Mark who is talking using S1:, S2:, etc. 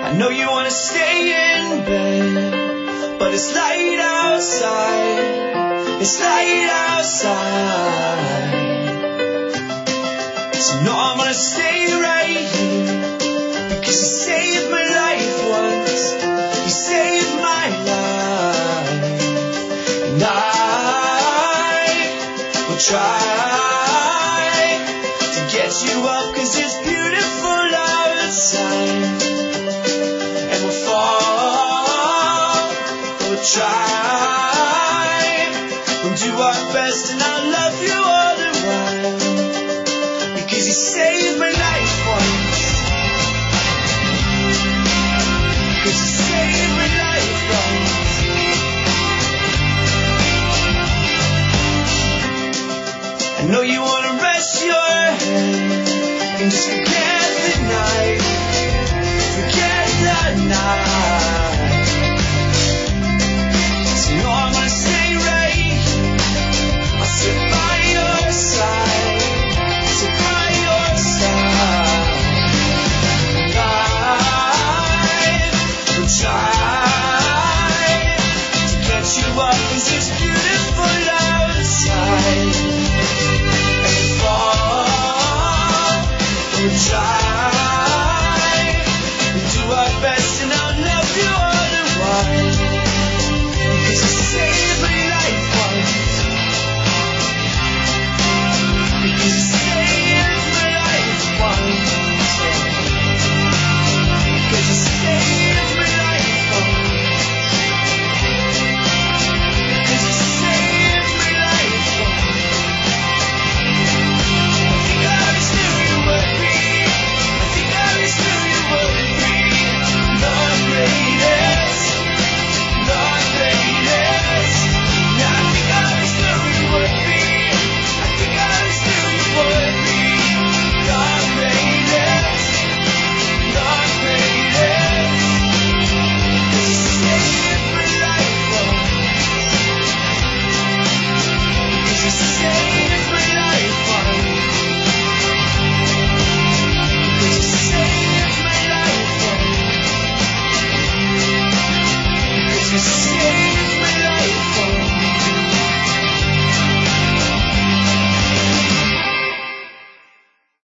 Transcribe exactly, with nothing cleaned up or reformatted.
S1: I know you wanna stay in bed, but it's light outside. It's light outside. So no, I'm gonna stay right here because you saved my life once. You saved my life, and I will try to get you up 'cause it's beautiful outside. And we'll fall, we'll try, we'll do our best, and I'll love you all the while because you saved my life.